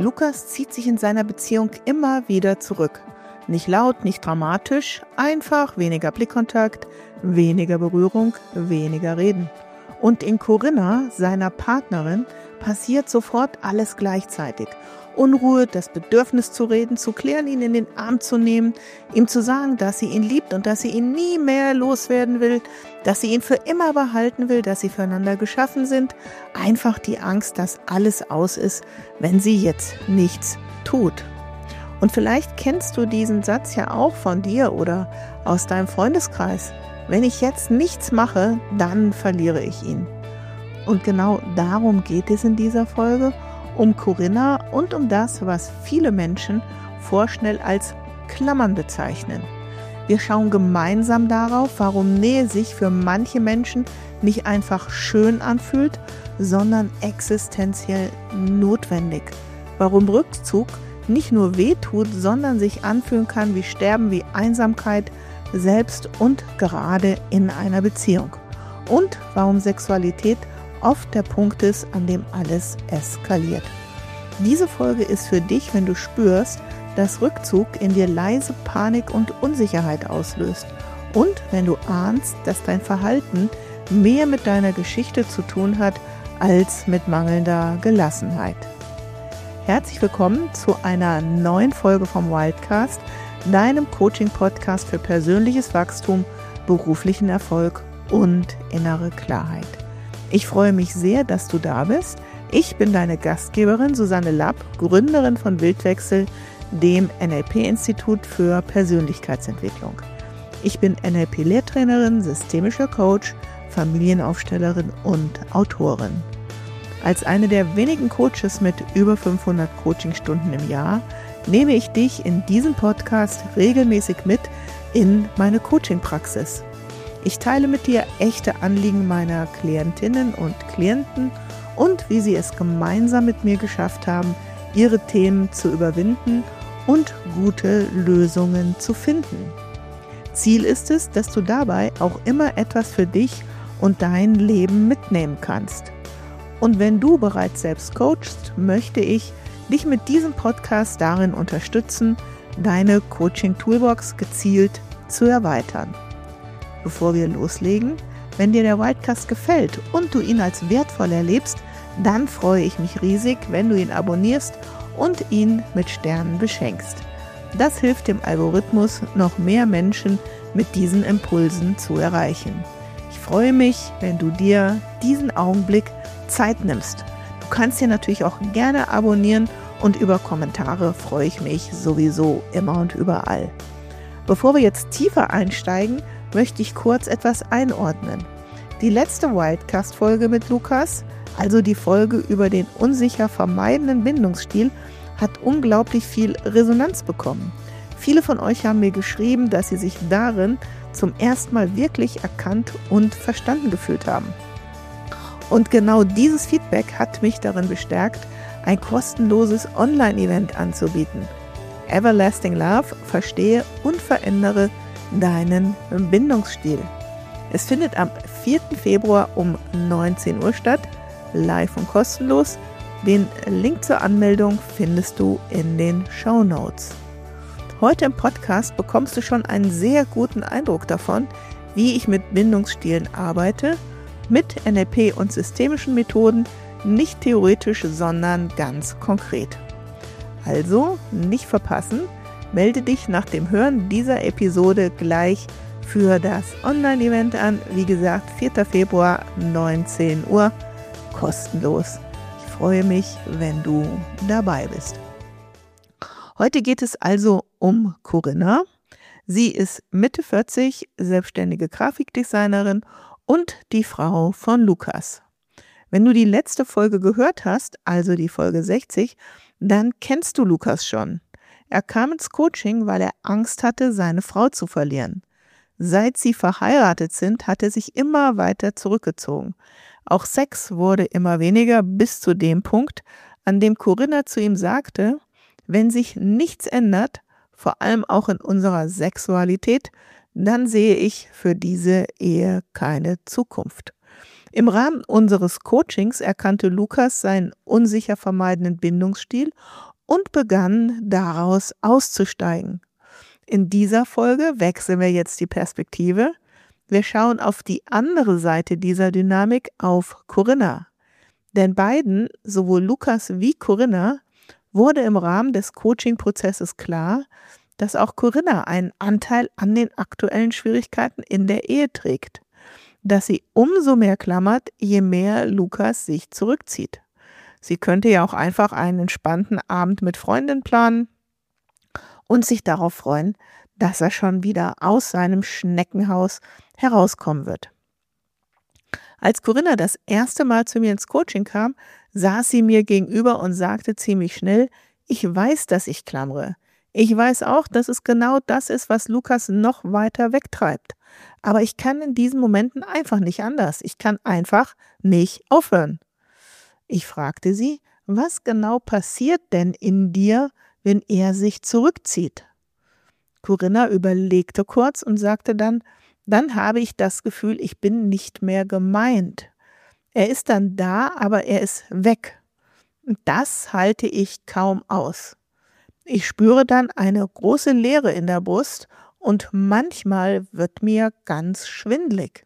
Lukas zieht sich in seiner Beziehung immer wieder zurück. Nicht laut, nicht dramatisch, einfach weniger Blickkontakt, weniger Berührung, weniger Reden. Und in Corinna, seiner Partnerin, passiert sofort alles gleichzeitig. Unruhe, das Bedürfnis zu reden, zu klären, ihn in den Arm zu nehmen, ihm zu sagen, dass sie ihn liebt und dass sie ihn nie mehr loswerden will, dass sie ihn für immer behalten will, dass sie füreinander geschaffen sind. Einfach die Angst, dass alles aus ist, wenn sie jetzt nichts tut. Und vielleicht kennst du diesen Satz ja auch von dir oder aus deinem Freundeskreis. Wenn ich jetzt nichts mache, dann verliere ich ihn. Und genau darum geht es in dieser Folge, um Corinna und um das, was viele Menschen vorschnell als Klammern bezeichnen. Wir schauen gemeinsam darauf, warum Nähe sich für manche Menschen nicht einfach schön anfühlt, sondern existenziell notwendig. Warum Rückzug nicht nur wehtut, sondern sich anfühlen kann wie Sterben, wie Einsamkeit, selbst und gerade in einer Beziehung. Und warum Sexualität oft der Punkt ist, an dem alles eskaliert. Diese Folge ist für dich, wenn du spürst, dass Rückzug in dir leise Panik und Unsicherheit auslöst und wenn du ahnst, dass dein Verhalten mehr mit deiner Geschichte zu tun hat, als mit mangelnder Gelassenheit. Herzlich willkommen zu einer neuen Folge vom Wildcast, deinem Coaching-Podcast für persönliches Wachstum, beruflichen Erfolg und innere Klarheit. Ich freue mich sehr, dass du da bist. Ich bin deine Gastgeberin Susanne Lapp, Gründerin von Wildwechsel, dem NLP-Institut für Persönlichkeitsentwicklung. Ich bin NLP-Lehrtrainerin, systemischer Coach, Familienaufstellerin und Autorin. Als eine der wenigen Coaches mit über 500 Coachingstunden im Jahr nehme ich dich in diesem Podcast regelmäßig mit in meine Coaching-Praxis. Ich teile mit dir echte Anliegen meiner Klientinnen und Klienten und wie sie es gemeinsam mit mir geschafft haben, ihre Themen zu überwinden und gute Lösungen zu finden. Ziel ist es, dass du dabei auch immer etwas für dich und dein Leben mitnehmen kannst. Und wenn du bereits selbst coachst, möchte ich dich mit diesem Podcast darin unterstützen, deine Coaching-Toolbox gezielt zu erweitern. Bevor wir loslegen, wenn dir der Wildcast gefällt und du ihn als wertvoll erlebst, dann freue ich mich riesig, wenn du ihn abonnierst und ihn mit Sternen beschenkst. Das hilft dem Algorithmus, noch mehr Menschen mit diesen Impulsen zu erreichen. Ich freue mich, wenn du dir diesen Augenblick Zeit nimmst. Du kannst hier natürlich auch gerne abonnieren und über Kommentare freue ich mich sowieso immer und überall. Bevor wir jetzt tiefer einsteigen, möchte ich kurz etwas einordnen. Die letzte Wildcast-Folge mit Lukas, also die Folge über den unsicher vermeidenden Bindungsstil, hat unglaublich viel Resonanz bekommen. Viele von euch haben mir geschrieben, dass sie sich darin zum ersten Mal wirklich erkannt und verstanden gefühlt haben. Und genau dieses Feedback hat mich darin bestärkt, ein kostenloses Online-Event anzubieten. Everlasting Love, verstehe und verändere deinen Bindungsstil. Es findet am 4. Februar um 19 Uhr statt, live und kostenlos. Den Link zur Anmeldung findest du in den Shownotes. Heute im Podcast bekommst du schon einen sehr guten Eindruck davon, wie ich mit Bindungsstilen arbeite, mit NLP und systemischen Methoden, nicht theoretisch, sondern ganz konkret. Also nicht verpassen, melde dich nach dem Hören dieser Episode gleich für das Online-Event an. Wie gesagt, 4. Februar, 19 Uhr, kostenlos. Ich freue mich, wenn du dabei bist. Heute geht es also um Corinna. Sie ist Mitte 40, selbstständige Grafikdesignerin und die Frau von Lukas. Wenn du die letzte Folge gehört hast, also die Folge 60, dann kennst du Lukas schon. Er kam ins Coaching, weil er Angst hatte, seine Frau zu verlieren. Seit sie verheiratet sind, hat er sich immer weiter zurückgezogen. Auch Sex wurde immer weniger bis zu dem Punkt, an dem Corinna zu ihm sagte, wenn sich nichts ändert, vor allem auch in unserer Sexualität, dann sehe ich für diese Ehe keine Zukunft. Im Rahmen unseres Coachings erkannte Lukas seinen unsicher vermeidenden Bindungsstil und begann daraus auszusteigen. In dieser Folge wechseln wir jetzt die Perspektive. Wir schauen auf die andere Seite dieser Dynamik, auf Corinna. Denn beiden, sowohl Lukas wie Corinna, wurde im Rahmen des Coaching-Prozesses klar, dass auch Corinna einen Anteil an den aktuellen Schwierigkeiten in der Ehe trägt, dass sie umso mehr klammert, je mehr Lukas sich zurückzieht. Sie könnte ja auch einfach einen entspannten Abend mit Freundin planen und sich darauf freuen, dass er schon wieder aus seinem Schneckenhaus herauskommen wird. Als Corinna das erste Mal zu mir ins Coaching kam, saß sie mir gegenüber und sagte ziemlich schnell: Ich weiß, dass ich klammere. Ich weiß auch, dass es genau das ist, was Lukas noch weiter wegtreibt. Aber ich kann in diesen Momenten einfach nicht anders. Ich kann einfach nicht aufhören. Ich fragte sie, was genau passiert denn in dir, wenn er sich zurückzieht? Corinna überlegte kurz und sagte dann habe ich das Gefühl, ich bin nicht mehr gemeint. Er ist dann da, aber er ist weg. Und das halte ich kaum aus. Ich spüre dann eine große Leere in der Brust und manchmal wird mir ganz schwindlig.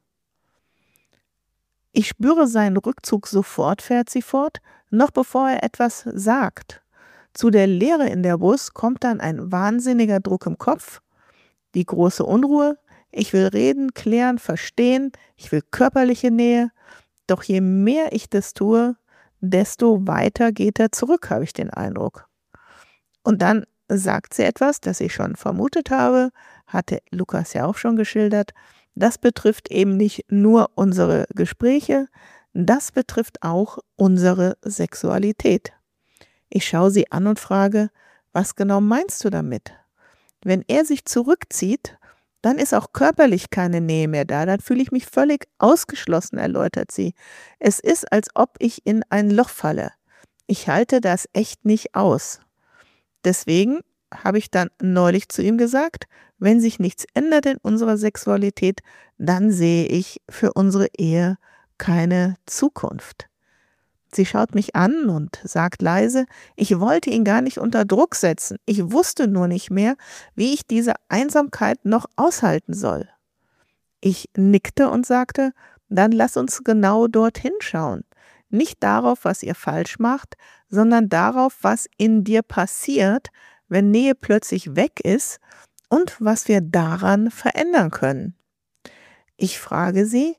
Ich spüre seinen Rückzug sofort, fährt sie fort, noch bevor er etwas sagt. Zu der Leere in der Brust kommt dann ein wahnsinniger Druck im Kopf, die große Unruhe. Ich will reden, klären, verstehen, ich will körperliche Nähe. Doch je mehr ich das tue, desto weiter geht er zurück, habe ich den Eindruck. Und dann sagt sie etwas, das ich schon vermutet habe, hatte Lukas ja auch schon geschildert. Das betrifft eben nicht nur unsere Gespräche, das betrifft auch unsere Sexualität. Ich schaue sie an und frage, was genau meinst du damit? Wenn er sich zurückzieht, dann ist auch körperlich keine Nähe mehr da, dann fühle ich mich völlig ausgeschlossen, erläutert sie. Es ist, als ob ich in ein Loch falle. Ich halte das echt nicht aus. Deswegen habe ich dann neulich zu ihm gesagt, wenn sich nichts ändert in unserer Sexualität, dann sehe ich für unsere Ehe keine Zukunft. Sie schaut mich an und sagt leise, ich wollte ihn gar nicht unter Druck setzen. Ich wusste nur nicht mehr, wie ich diese Einsamkeit noch aushalten soll. Ich nickte und sagte, dann lass uns genau dorthin schauen. Nicht darauf, was ihr falsch macht, sondern darauf, was in dir passiert, wenn Nähe plötzlich weg ist und was wir daran verändern können. Ich frage sie,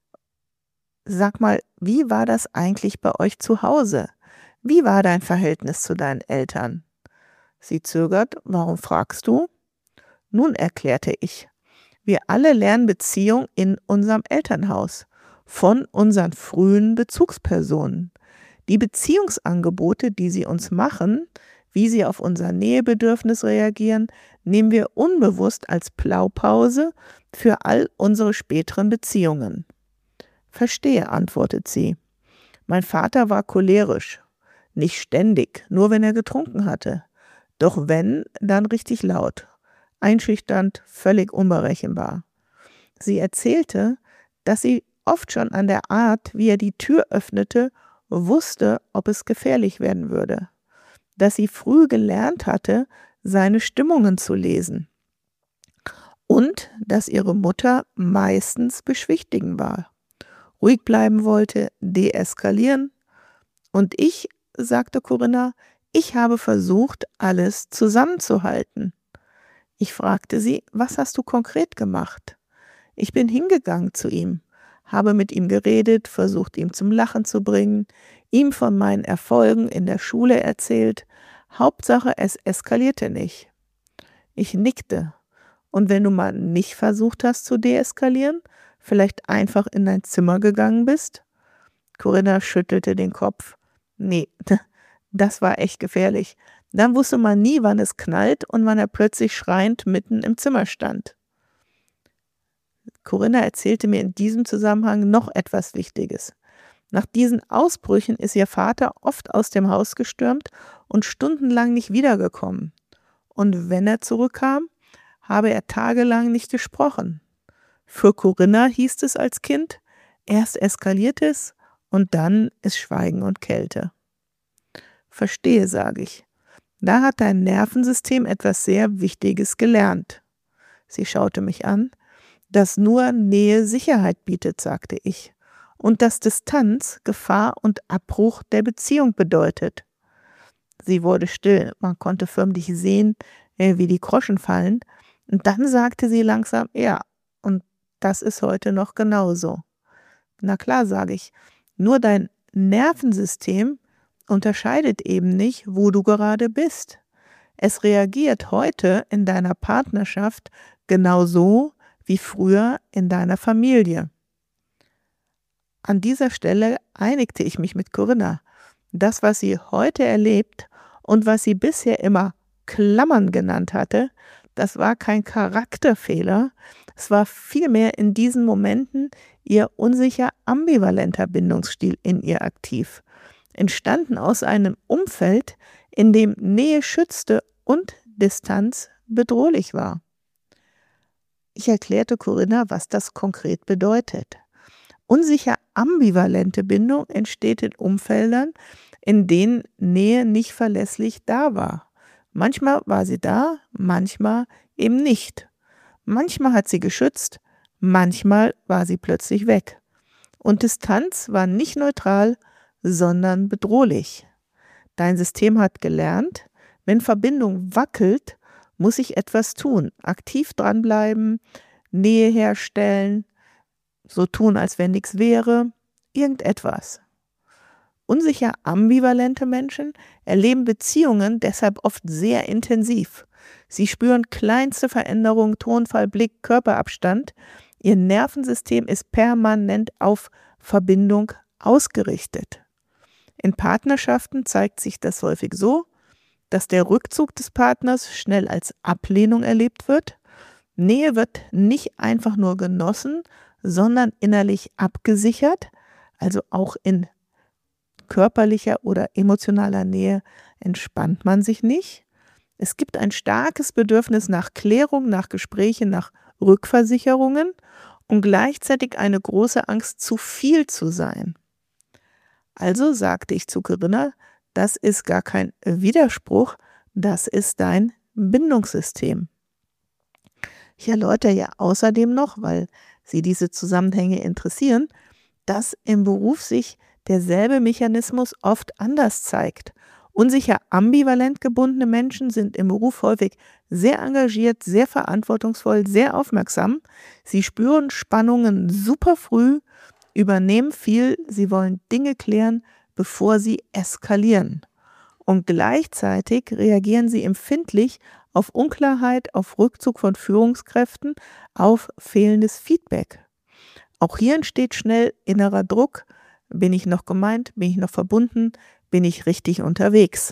sag mal, wie war das eigentlich bei euch zu Hause? Wie war dein Verhältnis zu deinen Eltern? Sie zögert, warum fragst du? Nun, erklärte ich, wir alle lernen Beziehung in unserem Elternhaus, von unseren frühen Bezugspersonen. Die Beziehungsangebote, die sie uns machen, wie sie auf unser Nähebedürfnis reagieren, nehmen wir unbewusst als Blaupause für all unsere späteren Beziehungen. Verstehe, antwortet sie. Mein Vater war cholerisch, nicht ständig, nur wenn er getrunken hatte. Doch wenn, dann richtig laut, einschüchternd, völlig unberechenbar. Sie erzählte, dass sie oft schon an der Art, wie er die Tür öffnete, wusste, ob es gefährlich werden würde. Dass sie früh gelernt hatte, seine Stimmungen zu lesen. Und dass ihre Mutter meistens beschwichtigen war. Ruhig bleiben wollte, deeskalieren. Und ich, sagte Corinna, ich habe versucht, alles zusammenzuhalten. Ich fragte sie, was hast du konkret gemacht? Ich bin hingegangen zu ihm, habe mit ihm geredet, versucht, ihn zum Lachen zu bringen, ihm von meinen Erfolgen in der Schule erzählt. Hauptsache, es eskalierte nicht. Ich nickte. Und wenn du mal nicht versucht hast zu deeskalieren, vielleicht einfach in dein Zimmer gegangen bist? Corinna schüttelte den Kopf. Nee, das war echt gefährlich. Dann wusste man nie, wann es knallt und wann er plötzlich schreiend mitten im Zimmer stand. Corinna erzählte mir in diesem Zusammenhang noch etwas Wichtiges. Nach diesen Ausbrüchen ist ihr Vater oft aus dem Haus gestürmt und stundenlang nicht wiedergekommen. Und wenn er zurückkam, habe er tagelang nicht gesprochen. Für Corinna hieß es als Kind, erst eskaliert es und dann ist Schweigen und Kälte. Verstehe, sage ich. Da hat dein Nervensystem etwas sehr Wichtiges gelernt. Sie schaute mich an. Dass nur Nähe Sicherheit bietet, sagte ich. Und dass Distanz Gefahr und Abbruch der Beziehung bedeutet. Sie wurde still. Man konnte förmlich sehen, wie die Groschen fallen. Und dann sagte sie langsam, ja, und das ist heute noch genauso. Na klar, sage ich, nur dein Nervensystem unterscheidet eben nicht, wo du gerade bist. Es reagiert heute in deiner Partnerschaft genauso wie früher in deiner Familie. An dieser Stelle einigte ich mich mit Corinna. Das, was sie heute erlebt und was sie bisher immer Klammern genannt hatte, das war kein Charakterfehler, es war vielmehr in diesen Momenten ihr unsicher ambivalenter Bindungsstil in ihr aktiv, entstanden aus einem Umfeld, in dem Nähe schützte und Distanz bedrohlich war. Ich erklärte Corinna, was das konkret bedeutet. Unsicher ambivalente Bindung entsteht in Umfeldern, in denen Nähe nicht verlässlich da war. Manchmal war sie da, manchmal eben nicht. Manchmal hat sie geschützt, manchmal war sie plötzlich weg. Und Distanz war nicht neutral, sondern bedrohlich. Dein System hat gelernt, wenn Verbindung wackelt, muss ich etwas tun, aktiv dranbleiben, Nähe herstellen, so tun, als wenn nichts wäre, irgendetwas. Unsicher ambivalente Menschen erleben Beziehungen deshalb oft sehr intensiv. Sie spüren kleinste Veränderungen, Tonfall, Blick, Körperabstand. Ihr Nervensystem ist permanent auf Verbindung ausgerichtet. In Partnerschaften zeigt sich das häufig so, dass der Rückzug des Partners schnell als Ablehnung erlebt wird. Nähe wird nicht einfach nur genossen, sondern innerlich abgesichert, also auch in körperlicher oder emotionaler Nähe entspannt man sich nicht. Es gibt ein starkes Bedürfnis nach Klärung, nach Gesprächen, nach Rückversicherungen und gleichzeitig eine große Angst, zu viel zu sein. Also sagte ich zu Corinna, das ist gar kein Widerspruch, das ist dein Bindungssystem. Ich erläutere ja außerdem noch, weil Sie diese Zusammenhänge interessieren, dass im Beruf sich derselbe Mechanismus oft anders zeigt. Unsicher ambivalent gebundene Menschen sind im Beruf häufig sehr engagiert, sehr verantwortungsvoll, sehr aufmerksam. Sie spüren Spannungen super früh, übernehmen viel, sie wollen Dinge klären, bevor sie eskalieren. Und gleichzeitig reagieren sie empfindlich auf Unklarheit, auf Rückzug von Führungskräften, auf fehlendes Feedback. Auch hier entsteht schnell innerer Druck. Bin ich noch gemeint? Bin ich noch verbunden? Bin ich richtig unterwegs?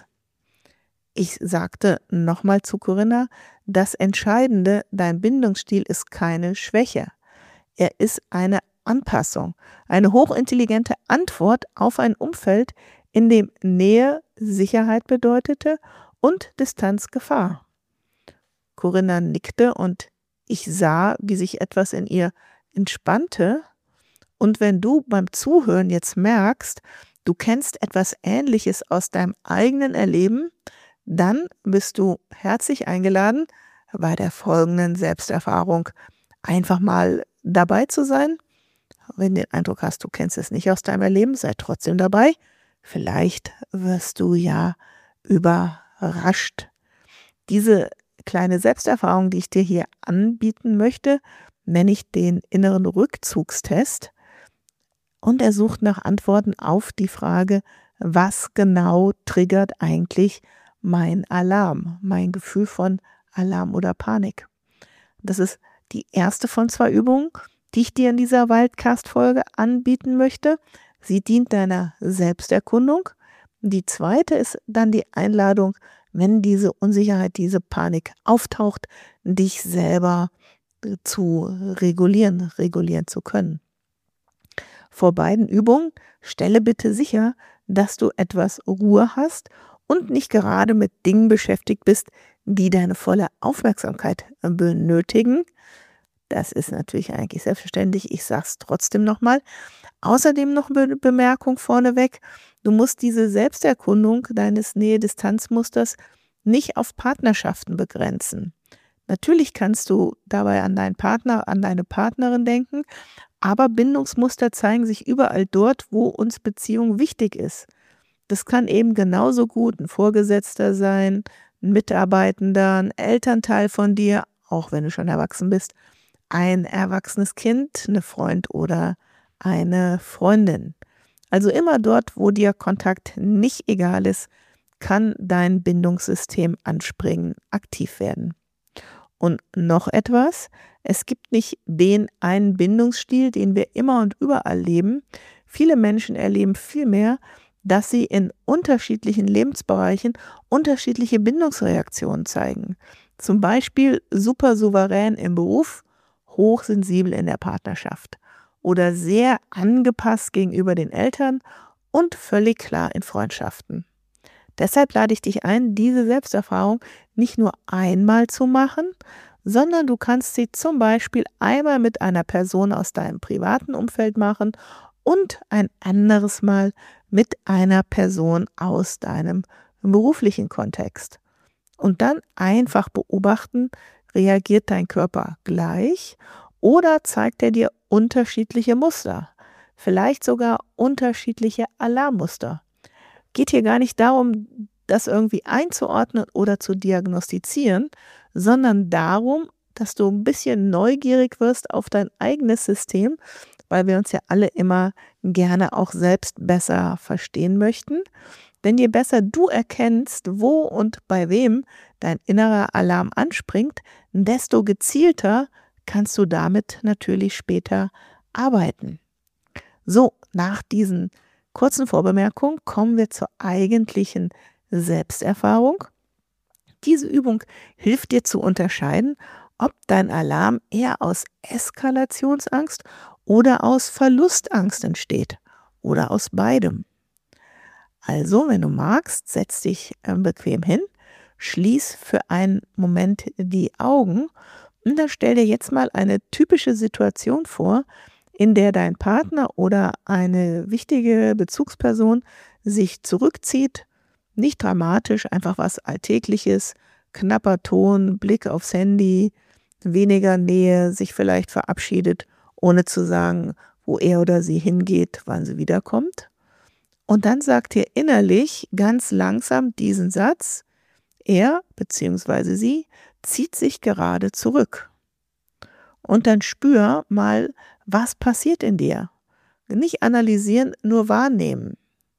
Ich sagte nochmal zu Corinna, das Entscheidende, dein Bindungsstil ist keine Schwäche. Er ist eine Anpassung, eine hochintelligente Antwort auf ein Umfeld, in dem Nähe Sicherheit bedeutete und Distanz Gefahr. Corinna nickte und ich sah, wie sich etwas in ihr entspannte. Und wenn du beim Zuhören jetzt merkst, du kennst etwas Ähnliches aus deinem eigenen Erleben, dann bist du herzlich eingeladen, bei der folgenden Selbsterfahrung einfach mal dabei zu sein. Wenn du den Eindruck hast, du kennst es nicht aus deinem Erleben, sei trotzdem dabei. Vielleicht wirst du ja überrascht. Diese kleine Selbsterfahrung, die ich dir hier anbieten möchte, nenne ich den inneren Rückzugstest. Und er sucht nach Antworten auf die Frage, was genau triggert eigentlich mein Alarm, mein Gefühl von Alarm oder Panik. Das ist die erste von 2 Übungen, die ich dir in dieser Wildcast-Folge anbieten möchte. Sie dient deiner Selbsterkundung. Die zweite ist dann die Einladung, wenn diese Unsicherheit, diese Panik auftaucht, dich selber zu regulieren zu können. Vor beiden Übungen stelle bitte sicher, dass du etwas Ruhe hast und nicht gerade mit Dingen beschäftigt bist, die deine volle Aufmerksamkeit benötigen. Das ist natürlich eigentlich selbstverständlich. Ich sage es trotzdem nochmal. Außerdem noch eine Bemerkung vorneweg. Du musst diese Selbsterkundung deines Nähe-Distanz-Musters nicht auf Partnerschaften begrenzen. Natürlich kannst du dabei an deinen Partner, an deine Partnerin denken, aber Bindungsmuster zeigen sich überall dort, wo uns Beziehung wichtig ist. Das kann eben genauso gut ein Vorgesetzter sein, ein Mitarbeitender, ein Elternteil von dir, auch wenn du schon erwachsen bist, ein erwachsenes Kind, eine Freund oder eine Freundin. Also immer dort, wo dir Kontakt nicht egal ist, kann dein Bindungssystem anspringen, aktiv werden. Und noch etwas, es gibt nicht den einen Bindungsstil, den wir immer und überall leben. Viele Menschen erleben vielmehr, dass sie in unterschiedlichen Lebensbereichen unterschiedliche Bindungsreaktionen zeigen. Zum Beispiel super souverän im Beruf, hochsensibel in der Partnerschaft oder sehr angepasst gegenüber den Eltern und völlig klar in Freundschaften. Deshalb lade ich dich ein, diese Selbsterfahrung nicht nur einmal zu machen, sondern du kannst sie zum Beispiel einmal mit einer Person aus deinem privaten Umfeld machen und ein anderes Mal mit einer Person aus deinem beruflichen Kontext. Und dann einfach beobachten, reagiert dein Körper gleich oder zeigt er dir unterschiedliche Muster, vielleicht sogar unterschiedliche Alarmmuster. Geht hier gar nicht darum, das irgendwie einzuordnen oder zu diagnostizieren, sondern darum, dass du ein bisschen neugierig wirst auf dein eigenes System, weil wir uns ja alle immer gerne auch selbst besser verstehen möchten. Denn je besser du erkennst, wo und bei wem dein innerer Alarm anspringt, desto gezielter kannst du damit natürlich später arbeiten. So, nach diesen kurzen Vorbemerkungen kommen wir zur eigentlichen Selbsterfahrung. Diese Übung hilft dir zu unterscheiden, ob dein Alarm eher aus Eskalationsangst oder aus Verlustangst entsteht oder aus beidem. Also, wenn du magst, setz dich bequem hin, schließ für einen Moment die Augen und dann stell dir jetzt mal eine typische Situation vor, in der dein Partner oder eine wichtige Bezugsperson sich zurückzieht, nicht dramatisch, einfach was Alltägliches, knapper Ton, Blick aufs Handy, weniger Nähe, sich vielleicht verabschiedet, ohne zu sagen, wo er oder sie hingeht, wann sie wiederkommt. Und dann sagt ihr innerlich ganz langsam diesen Satz, er bzw. sie zieht sich gerade zurück. Und dann spür mal, was passiert in dir. Nicht analysieren, nur wahrnehmen.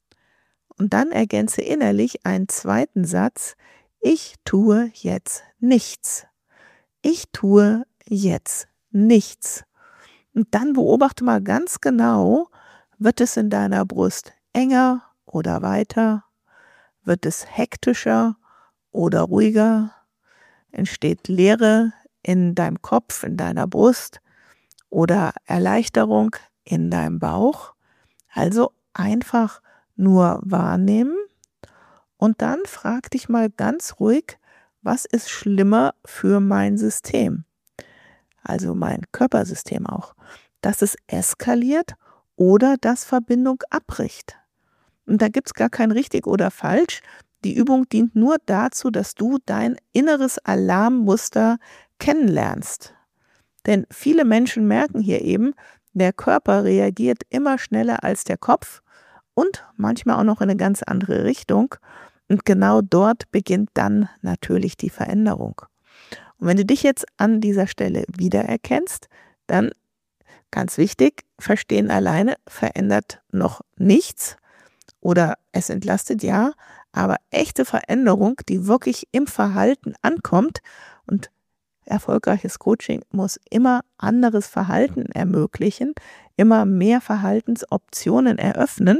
Und dann ergänze innerlich einen zweiten Satz, ich tue jetzt nichts. Ich tue jetzt nichts. Und dann beobachte mal ganz genau, wird es in deiner Brust enger oder weiter? Wird es hektischer oder ruhiger? Entsteht Leere in deinem Kopf, in deiner Brust oder Erleichterung in deinem Bauch? Also einfach nur wahrnehmen und dann frag dich mal ganz ruhig, was ist schlimmer für mein System? Also mein Körpersystem auch, dass es eskaliert oder dass Verbindung abbricht. Und da gibt es gar kein richtig oder falsch. Die Übung dient nur dazu, dass du dein inneres Alarmmuster kennenlernst. Denn viele Menschen merken hier eben, der Körper reagiert immer schneller als der Kopf und manchmal auch noch in eine ganz andere Richtung. Und genau dort beginnt dann natürlich die Veränderung. Und wenn du dich jetzt an dieser Stelle wiedererkennst, dann ganz wichtig, verstehen alleine verändert noch nichts oder es entlastet ja, aber echte Veränderung, die wirklich im Verhalten ankommt und erfolgreiches Coaching muss immer anderes Verhalten ermöglichen, immer mehr Verhaltensoptionen eröffnen.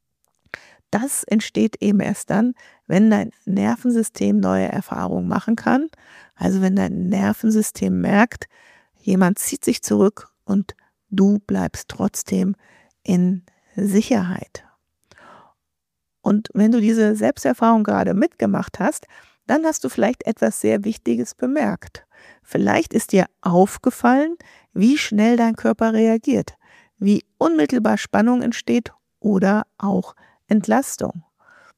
Das entsteht eben erst dann, wenn dein Nervensystem neue Erfahrungen machen kann. Also wenn dein Nervensystem merkt, jemand zieht sich zurück und du bleibst trotzdem in Sicherheit. Und wenn du diese Selbsterfahrung gerade mitgemacht hast, dann hast du vielleicht etwas sehr Wichtiges bemerkt. Vielleicht ist dir aufgefallen, wie schnell dein Körper reagiert, wie unmittelbar Spannung entsteht oder auch Entlastung.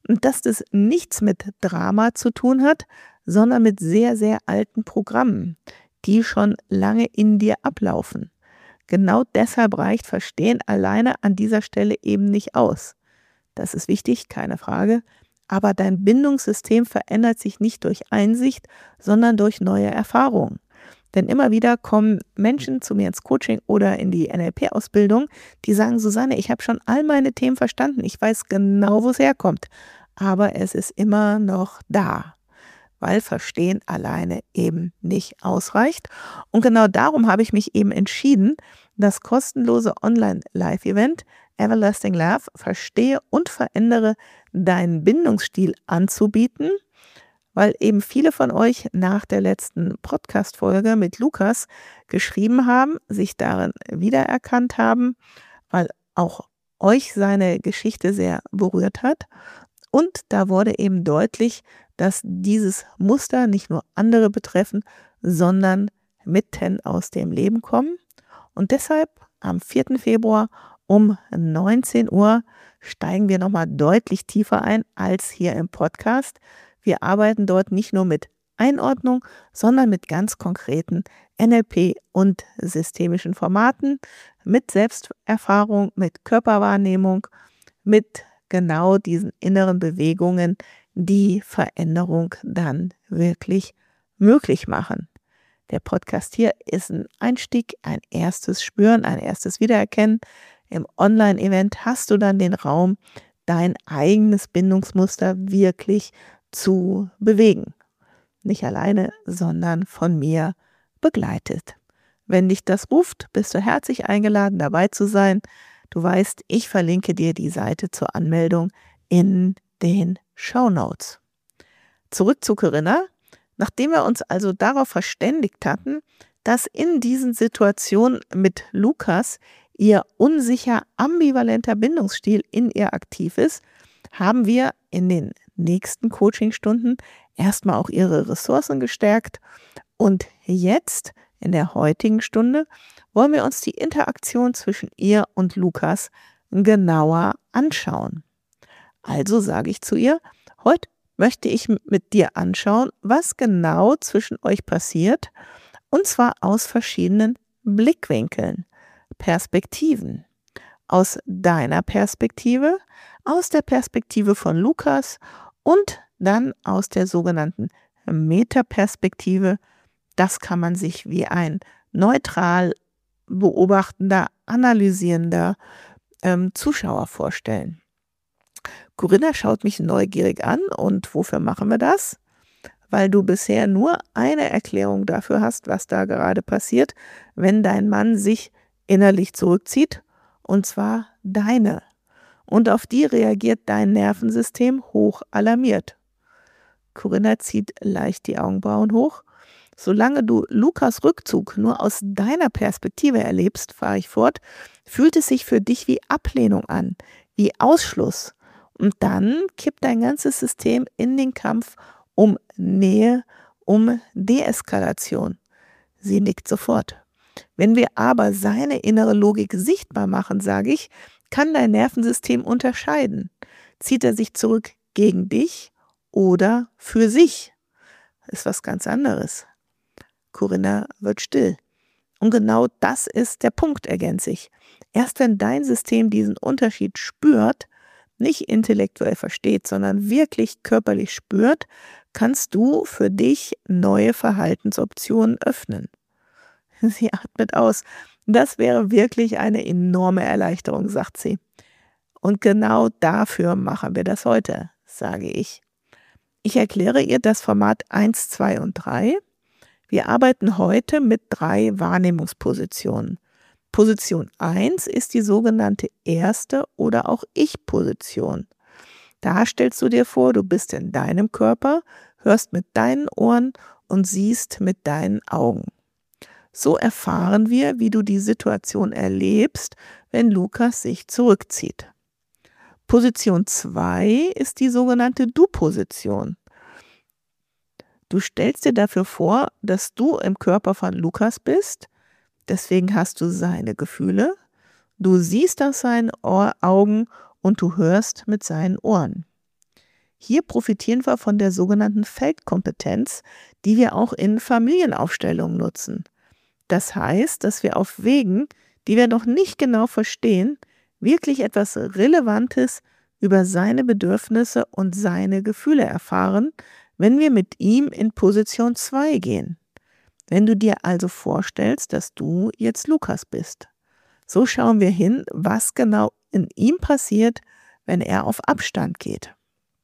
Und dass das nichts mit Drama zu tun hat, sondern mit sehr, sehr alten Programmen, die schon lange in dir ablaufen. Genau deshalb reicht Verstehen alleine an dieser Stelle eben nicht aus. Das ist wichtig, keine Frage. Aber dein Bindungssystem verändert sich nicht durch Einsicht, sondern durch neue Erfahrungen. Denn immer wieder kommen Menschen zu mir ins Coaching oder in die NLP-Ausbildung, die sagen, Susanne, ich habe schon all meine Themen verstanden. Ich weiß genau, wo es herkommt. Aber es ist immer noch da, weil Verstehen alleine eben nicht ausreicht. Und genau darum habe ich mich eben entschieden, das kostenlose Online-Live-Event Everlasting Love, verstehe und verändere deinen Bindungsstil anzubieten, weil eben viele von euch nach der letzten Podcast-Folge mit Lukas geschrieben haben, sich darin wiedererkannt haben, weil auch euch seine Geschichte sehr berührt hat. Und da wurde eben deutlich, dass dieses Muster nicht nur andere betreffen, sondern mitten aus dem Leben kommen. Und deshalb am 4. Februar um 19 Uhr steigen wir nochmal deutlich tiefer ein als hier im Podcast. Wir arbeiten dort nicht nur mit Einordnung, sondern mit ganz konkreten NLP und systemischen Formaten, mit Selbsterfahrung, mit Körperwahrnehmung, mit genau diesen inneren Bewegungen, die Veränderung dann wirklich möglich machen. Der Podcast hier ist ein Einstieg, ein erstes Spüren, ein erstes Wiedererkennen. Im Online-Event hast du dann den Raum, dein eigenes Bindungsmuster wirklich zu bewegen. Nicht alleine, sondern von mir begleitet. Wenn dich das ruft, bist du herzlich eingeladen, dabei zu sein. Du weißt, ich verlinke dir die Seite zur Anmeldung in den Shownotes. Zurück zu Corinna. Nachdem wir uns also darauf verständigt hatten, dass in diesen Situationen mit Lukas ihr unsicher ambivalenter Bindungsstil in ihr aktiv ist, haben wir in den nächsten Coachingstunden erstmal auch ihre Ressourcen gestärkt. Und jetzt, in der heutigen Stunde, wollen wir uns die Interaktion zwischen ihr und Lukas genauer anschauen. Also sage ich zu ihr, heute möchte ich mit dir anschauen, was genau zwischen euch passiert, und zwar aus verschiedenen Blickwinkeln, Perspektiven. Aus deiner Perspektive, aus der Perspektive von Lukas und dann aus der sogenannten Metaperspektive. Das kann man sich wie ein neutral beobachtender, analysierender Zuschauer vorstellen. Corinna schaut mich neugierig an. Und wofür machen wir das? Weil du bisher nur eine Erklärung dafür hast, was da gerade passiert, wenn dein Mann sich innerlich zurückzieht, und zwar deine. Und auf die reagiert dein Nervensystem hoch alarmiert. Corinna zieht leicht die Augenbrauen hoch. Solange du Lukas Rückzug nur aus deiner Perspektive erlebst, fahre ich fort, fühlt es sich für dich wie Ablehnung an, wie Ausschluss. Und dann kippt dein ganzes System in den Kampf um Nähe, um Deeskalation. Sie nickt sofort. Wenn wir aber seine innere Logik sichtbar machen, sage ich, kann dein Nervensystem unterscheiden. Zieht er sich zurück gegen dich oder für sich? Ist was ganz anderes. Corinna wird still. Und genau das ist der Punkt, ergänze ich. Erst wenn dein System diesen Unterschied spürt, nicht intellektuell versteht, sondern wirklich körperlich spürt, kannst du für dich neue Verhaltensoptionen öffnen. Sie atmet aus. Das wäre wirklich eine enorme Erleichterung, sagt sie. Und genau dafür machen wir das heute, sage ich. Ich erkläre ihr das Format 1, 2 und 3. Wir arbeiten heute mit 3 Wahrnehmungspositionen. Position 1 ist die sogenannte erste oder auch Ich-Position. Da stellst du dir vor, du bist in deinem Körper, hörst mit deinen Ohren und siehst mit deinen Augen. So erfahren wir, wie du die Situation erlebst, wenn Lukas sich zurückzieht. Position 2 ist die sogenannte Du-Position. Du stellst dir dafür vor, dass du im Körper von Lukas bist, deswegen hast du seine Gefühle, du siehst aus seinen Augen und du hörst mit seinen Ohren. Hier profitieren wir von der sogenannten Feldkompetenz, die wir auch in Familienaufstellungen nutzen. Das heißt, dass wir auf Wegen, die wir noch nicht genau verstehen, wirklich etwas Relevantes über seine Bedürfnisse und seine Gefühle erfahren, wenn wir mit ihm in Position 2 gehen. Wenn du dir also vorstellst, dass du jetzt Lukas bist. So schauen wir hin, was genau in ihm passiert, wenn er auf Abstand geht.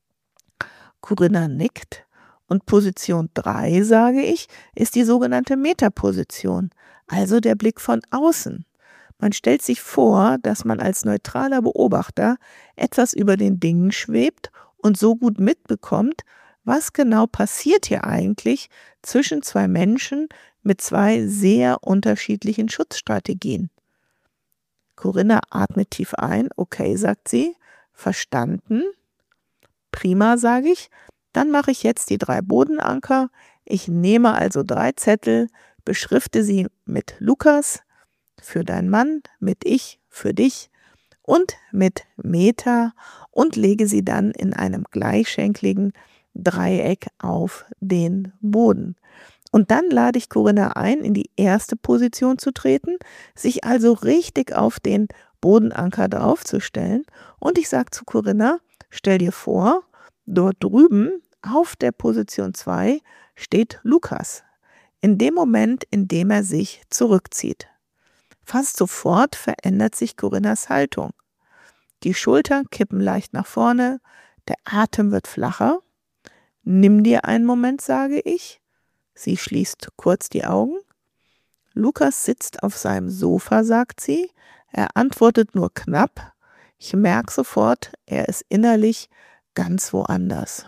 Corinna nickt und Position 3, sage ich, ist die sogenannte Metaposition, also der Blick von außen. Man stellt sich vor, dass man als neutraler Beobachter etwas über den Dingen schwebt und so gut mitbekommt, was genau passiert hier eigentlich zwischen zwei Menschen mit zwei sehr unterschiedlichen Schutzstrategien. Corinna atmet tief ein. Okay, sagt sie. Verstanden. Prima, sage ich. Dann mache ich jetzt die 3 Bodenanker. Ich nehme also 3 Zettel, beschrifte sie mit Lukas für deinen Mann, mit ich für dich und mit Meta und lege sie dann in einem gleichschenkligen Dreieck auf den Boden. Und dann lade ich Corinna ein, in die erste Position zu treten, sich also richtig auf den Bodenanker draufzustellen. Und ich sage zu Corinna, stell dir vor, dort drüben auf der Position 2 steht Lukas. In dem Moment, in dem er sich zurückzieht. Fast sofort verändert sich Corinnas Haltung. Die Schultern kippen leicht nach vorne, der Atem wird flacher. Nimm dir einen Moment, sage ich. Sie schließt kurz die Augen. Lukas sitzt auf seinem Sofa, sagt sie. Er antwortet nur knapp. Ich merke sofort, er ist innerlich ganz woanders.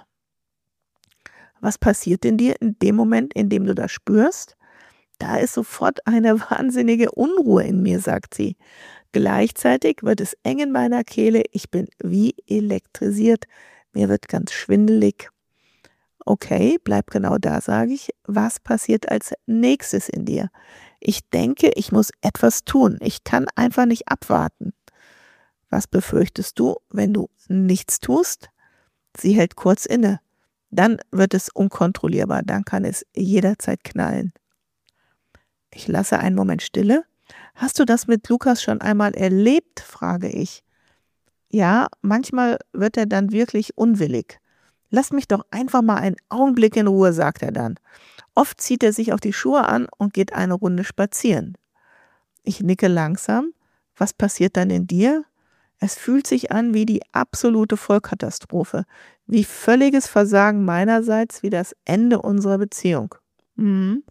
Was passiert in dir in dem Moment, in dem du das spürst? Da ist sofort eine wahnsinnige Unruhe in mir, sagt sie. Gleichzeitig wird es eng in meiner Kehle. Ich bin wie elektrisiert. Mir wird ganz schwindelig. Okay, bleib genau da, sage ich. Was passiert als nächstes in dir? Ich denke, ich muss etwas tun. Ich kann einfach nicht abwarten. Was befürchtest du, wenn du nichts tust? Sie hält kurz inne. Dann wird es unkontrollierbar. Dann kann es jederzeit knallen. Ich lasse einen Moment Stille. Hast du das mit Lukas schon einmal erlebt, frage ich. Ja, manchmal wird er dann wirklich unwillig. Lass mich doch einfach mal einen Augenblick in Ruhe, sagt er dann. Oft zieht er sich auch die Schuhe an und geht eine Runde spazieren. Ich nicke langsam. Was passiert dann in dir? Es fühlt sich an wie die absolute Vollkatastrophe, wie völliges Versagen meinerseits, wie das Ende unserer Beziehung. Und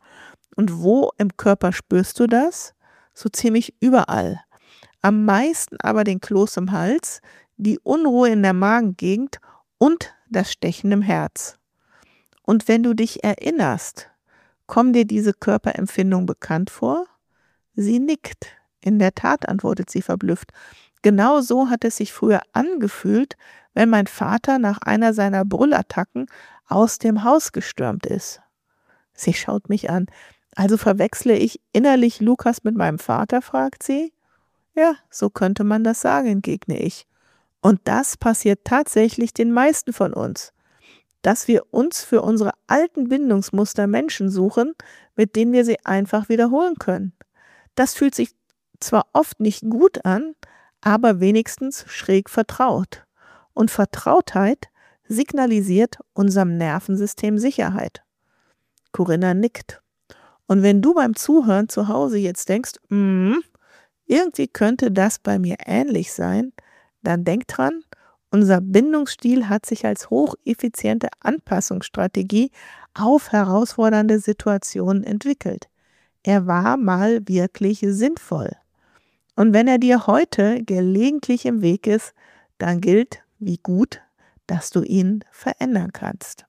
wo im Körper spürst du das? So ziemlich überall. Am meisten aber den Kloß im Hals, die Unruhe in der Magengegend und das Stechen im Herz. Und wenn du dich erinnerst, kommen dir diese Körperempfindungen bekannt vor? Sie nickt. In der Tat, antwortet sie verblüfft. Genau so hat es sich früher angefühlt, wenn mein Vater nach einer seiner Brüllattacken aus dem Haus gestürmt ist. Sie schaut mich an. Also verwechsle ich innerlich Lukas mit meinem Vater, fragt sie. Ja, so könnte man das sagen, entgegne ich. Und das passiert tatsächlich den meisten von uns, dass wir uns für unsere alten Bindungsmuster Menschen suchen, mit denen wir sie einfach wiederholen können. Das fühlt sich zwar oft nicht gut an, aber wenigstens schräg vertraut. Und Vertrautheit signalisiert unserem Nervensystem Sicherheit. Corinna nickt. Und wenn du beim Zuhören zu Hause jetzt denkst, irgendwie könnte das bei mir ähnlich sein, dann denk dran, unser Bindungsstil hat sich als hocheffiziente Anpassungsstrategie auf herausfordernde Situationen entwickelt. Er war mal wirklich sinnvoll. Und wenn er dir heute gelegentlich im Weg ist, dann gilt, wie gut, dass du ihn verändern kannst.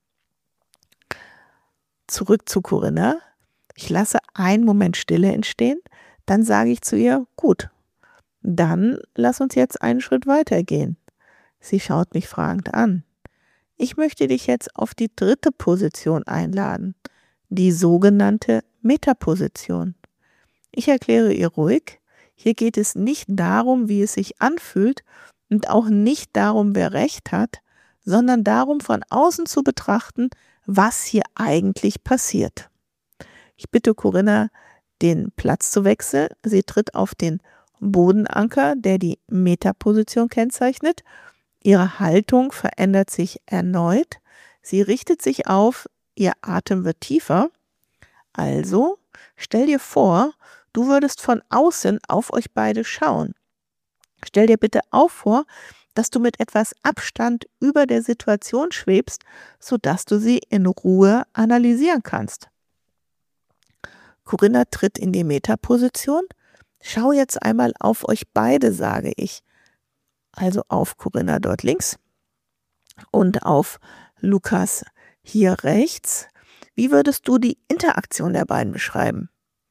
Zurück zu Corinna. Ich lasse einen Moment Stille entstehen, dann sage ich zu ihr, gut, dann lass uns jetzt einen Schritt weiter gehen. Sie schaut mich fragend an. Ich möchte dich jetzt auf die 3. Position einladen, die sogenannte Metaposition. Ich erkläre ihr ruhig, hier geht es nicht darum, wie es sich anfühlt und auch nicht darum, wer Recht hat, sondern darum, von außen zu betrachten, was hier eigentlich passiert. Ich bitte Corinna, den Platz zu wechseln. Sie tritt auf den Bodenanker, der die Metaposition kennzeichnet. Ihre Haltung verändert sich erneut. Sie richtet sich auf, ihr Atem wird tiefer. Also, stell dir vor, du würdest von außen auf euch beide schauen. Stell dir bitte auch vor, dass du mit etwas Abstand über der Situation schwebst, sodass du sie in Ruhe analysieren kannst. Corinna tritt in die Metaposition. Schau jetzt einmal auf euch beide, sage ich. Also auf Corinna dort links und auf Lukas hier rechts. Wie würdest du die Interaktion der beiden beschreiben?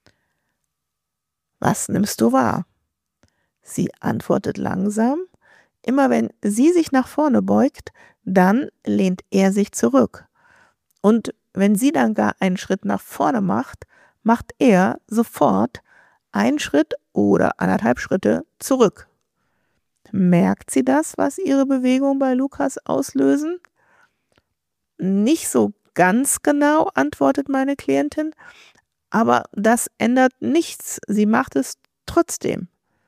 Was nimmst du wahr? Sie antwortet langsam. Immer wenn sie sich nach vorne beugt, dann lehnt er sich zurück. Und wenn sie dann gar einen Schritt nach vorne macht, macht er sofort einen Schritt oder 1,5 Schritte zurück. Merkt sie das, was ihre Bewegungen bei Lukas auslösen? Nicht so ganz genau, antwortet meine Klientin, aber das ändert nichts. Sie macht es trotzdem.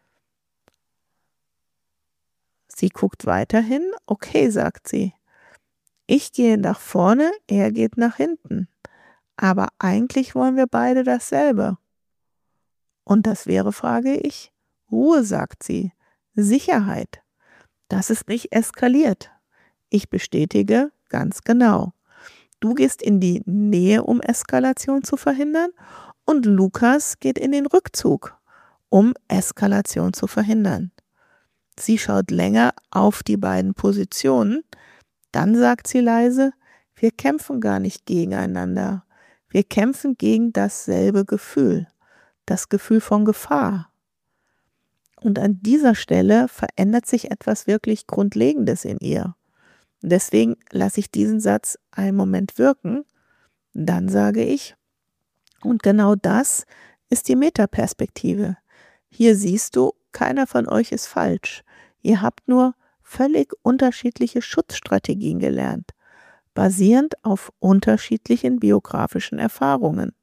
Sie guckt weiterhin. Okay, sagt sie. Ich gehe nach vorne, er geht nach hinten. Aber eigentlich wollen wir beide dasselbe. Und das wäre, frage ich, Ruhe, sagt sie. Sicherheit. Dass es nicht eskaliert. Ich bestätige ganz genau. Du gehst in die Nähe, um Eskalation zu verhindern, und Lukas geht in den Rückzug, um Eskalation zu verhindern. Sie schaut länger auf die beiden Positionen, dann sagt sie leise, wir kämpfen gar nicht gegeneinander, wir kämpfen gegen dasselbe Gefühl, das Gefühl von Gefahr. Und an dieser Stelle verändert sich etwas wirklich Grundlegendes in ihr. Deswegen lasse ich diesen Satz einen Moment wirken, dann sage ich, und genau das ist die Metaperspektive. Hier siehst du, keiner von euch ist falsch. Ihr habt nur völlig unterschiedliche Schutzstrategien gelernt, basierend auf unterschiedlichen biografischen Erfahrungen.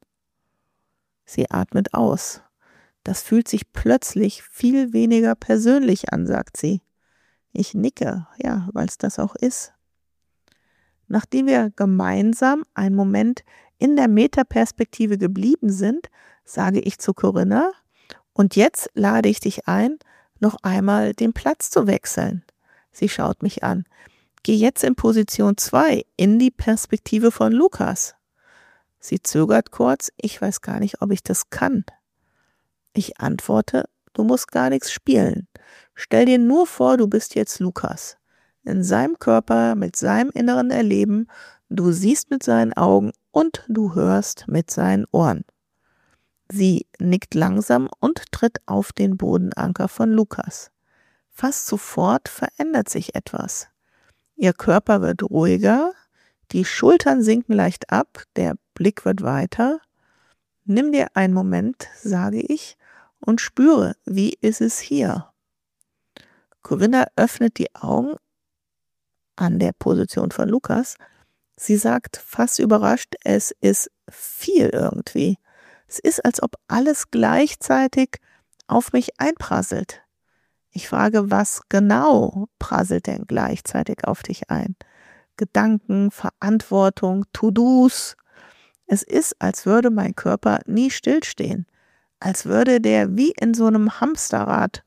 Sie atmet aus. Das fühlt sich plötzlich viel weniger persönlich an, sagt sie. Ich nicke, ja, weil es das auch ist. Nachdem wir gemeinsam einen Moment in der Metaperspektive geblieben sind, sage ich zu Corinna, und jetzt lade ich dich ein, noch einmal den Platz zu wechseln. Sie schaut mich an. Geh jetzt in Position 2 in die Perspektive von Lukas. Sie zögert kurz, ich weiß gar nicht, ob ich das kann. Ich antworte, du musst gar nichts spielen. Stell dir nur vor, du bist jetzt Lukas. In seinem Körper, mit seinem inneren Erleben, du siehst mit seinen Augen und du hörst mit seinen Ohren. Sie nickt langsam und tritt auf den Bodenanker von Lukas. Fast sofort verändert sich etwas. Ihr Körper wird ruhiger, die Schultern sinken leicht ab, der Blick wird weiter. Nimm dir einen Moment, sage ich, und spüre, wie ist es hier? Corinna öffnet die Augen an der Position von Lukas. Sie sagt fast überrascht, es ist viel irgendwie. Es ist, als ob alles gleichzeitig auf mich einprasselt. Ich frage, was genau prasselt denn gleichzeitig auf dich ein? Gedanken, Verantwortung, To-Dos. Es ist, als würde mein Körper nie stillstehen. Als würde der wie in so einem Hamsterrad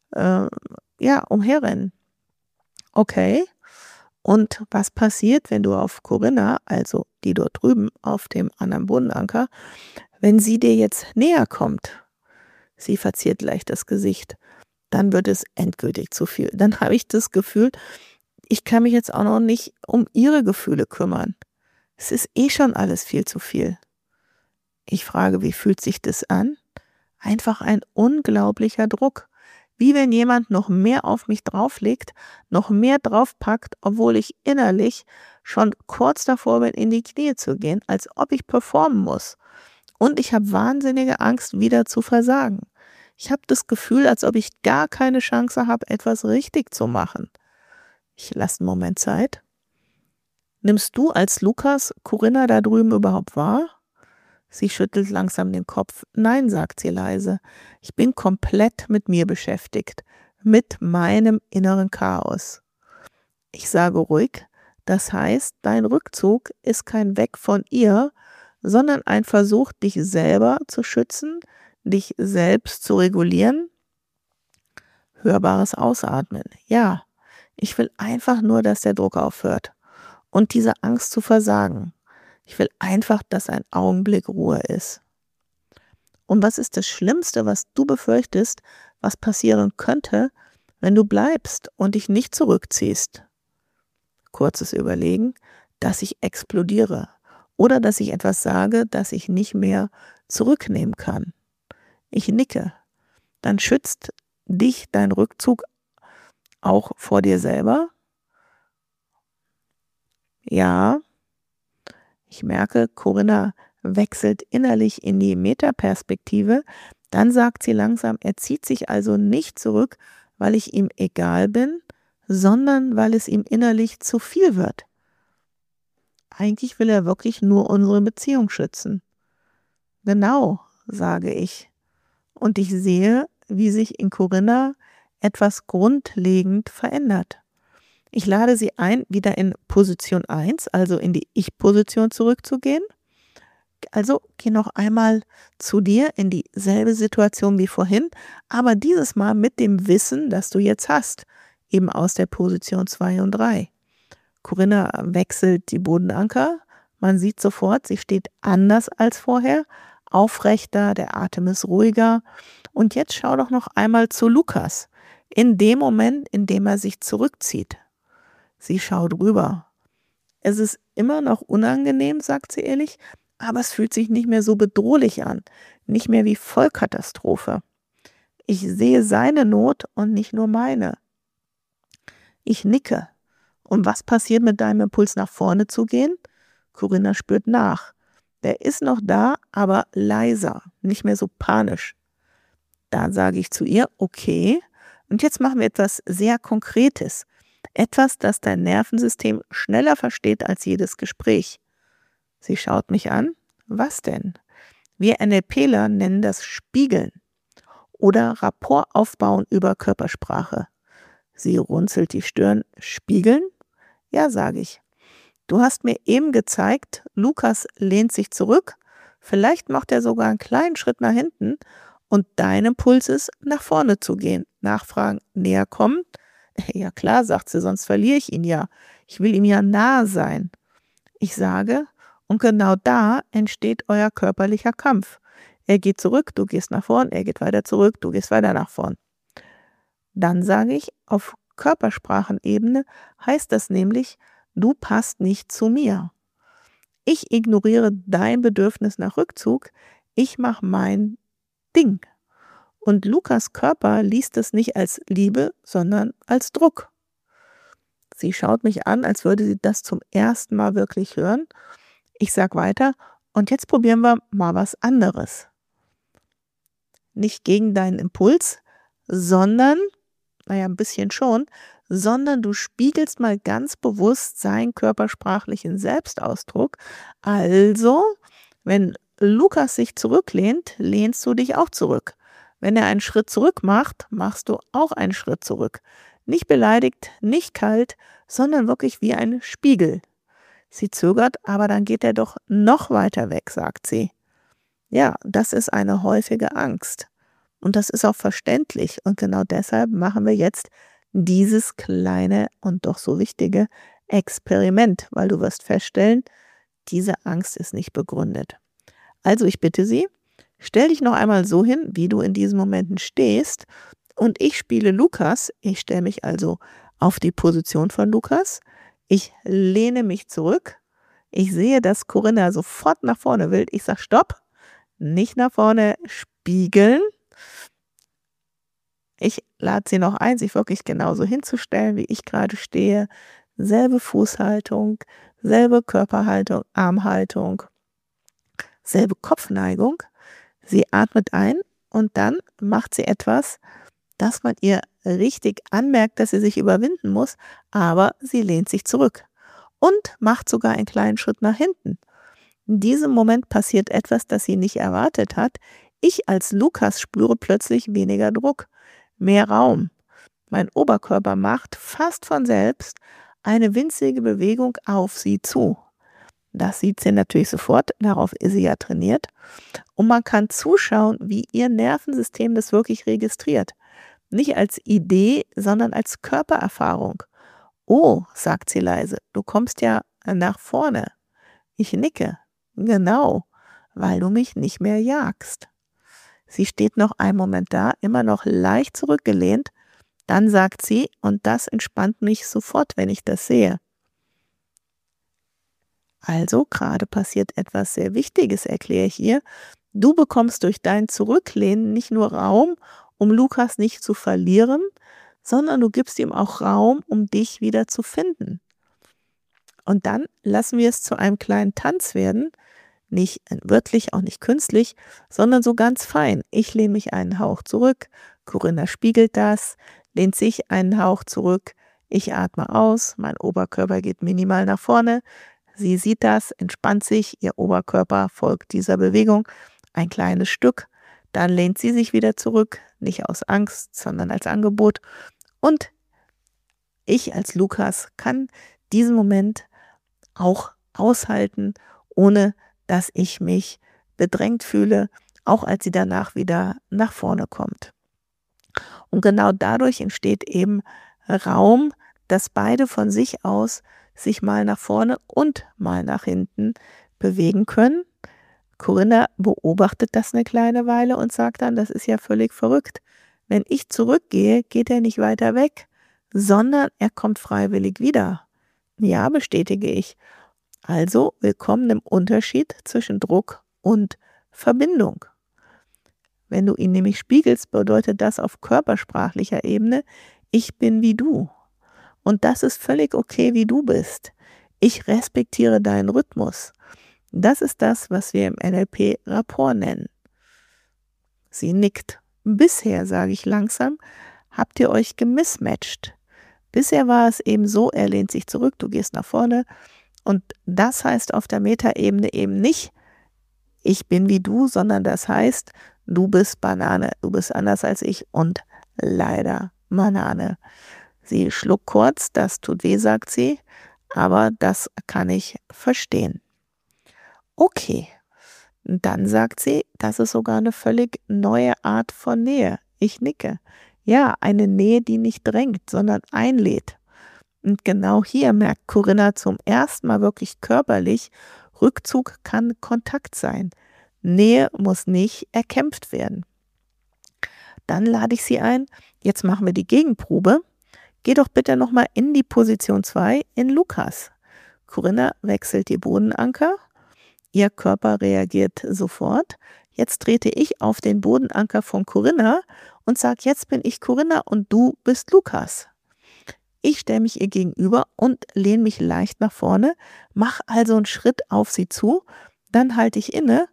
umherrennen. Okay. Und was passiert, wenn du auf Corinna, also die dort drüben auf dem anderen Bodenanker, wenn sie dir jetzt näher kommt? Sie verziert leicht das Gesicht. Dann wird es endgültig zu viel. Dann habe ich das Gefühl, ich kann mich jetzt auch noch nicht um ihre Gefühle kümmern. Es ist schon alles viel zu viel. Ich frage, wie fühlt sich das an? Einfach ein unglaublicher Druck. Wie wenn jemand noch mehr auf mich drauflegt, noch mehr draufpackt, obwohl ich innerlich schon kurz davor bin, in die Knie zu gehen, als ob ich performen muss. Und ich habe wahnsinnige Angst, wieder zu versagen. Ich habe das Gefühl, als ob ich gar keine Chance habe, etwas richtig zu machen. Ich lasse einen Moment Zeit. Nimmst du als Lukas Corinna da drüben überhaupt wahr? Sie schüttelt langsam den Kopf. Nein, sagt sie leise. Ich bin komplett mit mir beschäftigt, mit meinem inneren Chaos. Ich sage ruhig, das heißt, dein Rückzug ist kein Weg von ihr, sondern ein Versuch, dich selber zu schützen, dich selbst zu regulieren. Hörbares Ausatmen. Ja, ich will einfach nur, dass der Druck aufhört und diese Angst zu versagen. Ich will einfach, dass ein Augenblick Ruhe ist. Und was ist das Schlimmste, was du befürchtest, was passieren könnte, wenn du bleibst und dich nicht zurückziehst? Kurzes Überlegen, dass ich explodiere oder dass ich etwas sage, das ich nicht mehr zurücknehmen kann. Ich nicke. Dann schützt dich dein Rückzug auch vor dir selber? Ja. Ich merke, Corinna wechselt innerlich in die Metaperspektive. Dann sagt sie langsam, er zieht sich also nicht zurück, weil ich ihm egal bin, sondern weil es ihm innerlich zu viel wird. Eigentlich will er wirklich nur unsere Beziehung schützen. Genau, sage ich. Und ich sehe, wie sich in Corinna etwas grundlegend verändert. Ich lade sie ein, wieder in Position 1, also in die Ich-Position zurückzugehen. Also geh noch einmal zu dir in dieselbe Situation wie vorhin, aber dieses Mal mit dem Wissen, das du jetzt hast, eben aus der Position 2 und 3. Corinna wechselt die Bodenanker. Man sieht sofort, sie steht anders als vorher, aufrechter, der Atem ist ruhiger. Und jetzt schau doch noch einmal zu Lukas, in dem Moment, in dem er sich zurückzieht. Sie schaut rüber. Es ist immer noch unangenehm, sagt sie ehrlich, aber es fühlt sich nicht mehr so bedrohlich an, nicht mehr wie Vollkatastrophe. Ich sehe seine Not und nicht nur meine. Ich nicke. Und was passiert mit deinem Impuls, nach vorne zu gehen? Corinna spürt nach. Der ist noch da, aber leiser, nicht mehr so panisch. Da sage ich zu ihr, okay, und jetzt machen wir etwas sehr Konkretes. Etwas, das dein Nervensystem schneller versteht als jedes Gespräch. Sie schaut mich an. Was denn? Wir NLPler nennen das Spiegeln oder Rapport aufbauen über Körpersprache. Sie runzelt die Stirn. Spiegeln? Ja, sage ich. Du hast mir eben gezeigt, Lukas lehnt sich zurück, vielleicht macht er sogar einen kleinen Schritt nach hinten und dein Impuls ist, nach vorne zu gehen. Nachfragen, näher kommen. Ja klar, sagt sie, sonst verliere ich ihn ja. Ich will ihm ja nahe sein. Ich sage, und genau da entsteht euer körperlicher Kampf. Er geht zurück, du gehst nach vorn, er geht weiter zurück, du gehst weiter nach vorn. Dann sage ich, auf Körpersprachenebene heißt das nämlich, du passt nicht zu mir. Ich ignoriere dein Bedürfnis nach Rückzug, ich mache mein Ding. Und Lukas Körper liest es nicht als Liebe, sondern als Druck. Sie schaut mich an, als würde sie das zum ersten Mal wirklich hören. Ich sage weiter, und jetzt probieren wir mal was anderes. Nicht gegen deinen Impuls, sondern, ein bisschen schon, sondern du spiegelst mal ganz bewusst seinen körpersprachlichen Selbstausdruck. Also, wenn Lukas sich zurücklehnt, lehnst du dich auch zurück. Wenn er einen Schritt zurück macht, machst du auch einen Schritt zurück. Nicht beleidigt, nicht kalt, sondern wirklich wie ein Spiegel. Sie zögert, aber dann geht er doch noch weiter weg, sagt sie. Ja, das ist eine häufige Angst. Und das ist auch verständlich. Und genau deshalb machen wir jetzt dieses kleine und doch so wichtige Experiment, weil du wirst feststellen, diese Angst ist nicht begründet. Also ich bitte Sie, stell dich noch einmal so hin, wie du in diesen Momenten stehst und ich spiele Lukas. Ich stelle mich also auf die Position von Lukas. Ich lehne mich zurück. Ich sehe, dass Corinna sofort nach vorne will. Ich sage Stopp, nicht nach vorne, spiegeln. Ich lade sie noch ein, sich wirklich genauso hinzustellen, wie ich gerade stehe. Selbe Fußhaltung, selbe Körperhaltung, Armhaltung, selbe Kopfneigung. Sie atmet ein und dann macht sie etwas, das man ihr richtig anmerkt, dass sie sich überwinden muss, aber sie lehnt sich zurück. und macht sogar einen kleinen Schritt nach hinten. In diesem Moment passiert etwas, das sie nicht erwartet hat. Ich als Lukas spüre plötzlich weniger Druck, mehr Raum. Mein Oberkörper macht fast von selbst eine winzige Bewegung auf sie zu. Das sieht sie natürlich sofort, darauf ist sie ja trainiert. Und man kann zuschauen, wie ihr Nervensystem das wirklich registriert. Nicht als Idee, sondern als Körpererfahrung. Oh, sagt sie leise, du kommst ja nach vorne. Ich nicke. Genau, weil du mich nicht mehr jagst. Sie steht noch einen Moment da, immer noch leicht zurückgelehnt. Dann sagt sie, und das entspannt mich sofort, wenn ich das sehe. Also, gerade passiert etwas sehr Wichtiges, erkläre ich ihr. Du bekommst durch dein Zurücklehnen nicht nur Raum, um Lukas nicht zu verlieren, sondern du gibst ihm auch Raum, um dich wieder zu finden. Und dann lassen wir es zu einem kleinen Tanz werden, nicht wörtlich, auch nicht künstlich, sondern so ganz fein. Ich lehne mich einen Hauch zurück, Corinna spiegelt das, lehnt sich einen Hauch zurück, ich atme aus, mein Oberkörper geht minimal nach vorne, sie sieht das, entspannt sich, ihr Oberkörper folgt dieser Bewegung ein kleines Stück, dann lehnt sie sich wieder zurück, nicht aus Angst, sondern als Angebot und ich als Lukas kann diesen Moment auch aushalten, ohne dass ich mich bedrängt fühle, auch als sie danach wieder nach vorne kommt. Und genau dadurch entsteht eben Raum, dass beide von sich aus sich mal nach vorne und mal nach hinten bewegen können. Corinna beobachtet das eine kleine Weile und sagt dann, das ist ja völlig verrückt. Wenn ich zurückgehe, geht er nicht weiter weg, sondern er kommt freiwillig wieder. Ja, bestätige ich. Also willkommen im Unterschied zwischen Druck und Verbindung. Wenn du ihn nämlich spiegelst, bedeutet das auf körpersprachlicher Ebene, ich bin wie du. Und das ist völlig okay, wie du bist. Ich respektiere deinen Rhythmus. Das ist das, was wir im NLP Rapport nennen. Sie nickt. Bisher, sage ich langsam, habt ihr euch gemismatcht. Bisher war es eben so, er lehnt sich zurück, du gehst nach vorne. Und das heißt auf der Metaebene eben nicht, ich bin wie du, sondern das heißt, du bist Banane, du bist anders als ich und leider Banane. Sie schluckt kurz, das tut weh, sagt sie, aber das kann ich verstehen. Okay, dann sagt sie, das ist sogar eine völlig neue Art von Nähe. Ich nicke. Ja, eine Nähe, die nicht drängt, sondern einlädt. Und genau hier merkt Corinna zum ersten Mal wirklich körperlich, Rückzug kann Kontakt sein. Nähe muss nicht erkämpft werden. Dann lade ich sie ein, jetzt machen wir die Gegenprobe. Geh doch bitte nochmal in die Position 2 in Lukas. Corinna wechselt die Bodenanker. Ihr Körper reagiert sofort. Jetzt trete ich auf den Bodenanker von Corinna und sage, jetzt bin ich Corinna und du bist Lukas. Ich stelle mich ihr gegenüber und lehne mich leicht nach vorne, mache also einen Schritt auf sie zu, dann halte ich inne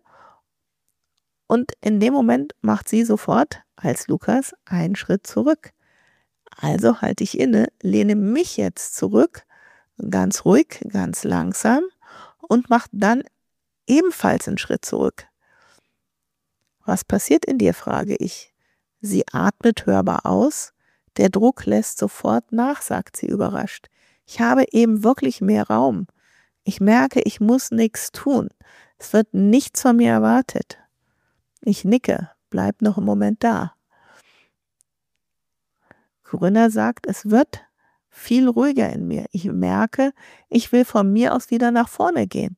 und in dem Moment macht sie sofort als Lukas einen Schritt zurück. Also halte ich inne, lehne mich jetzt zurück, ganz ruhig, ganz langsam und mache dann ebenfalls einen Schritt zurück. Was passiert in dir, frage ich. Sie atmet hörbar aus. Der Druck lässt sofort nach, sagt sie überrascht. Ich habe eben wirklich mehr Raum. Ich merke, ich muss nichts tun. Es wird nichts von mir erwartet. Ich nicke, bleib noch einen Moment da. Corinna sagt, es wird viel ruhiger in mir. Ich merke, ich will von mir aus wieder nach vorne gehen.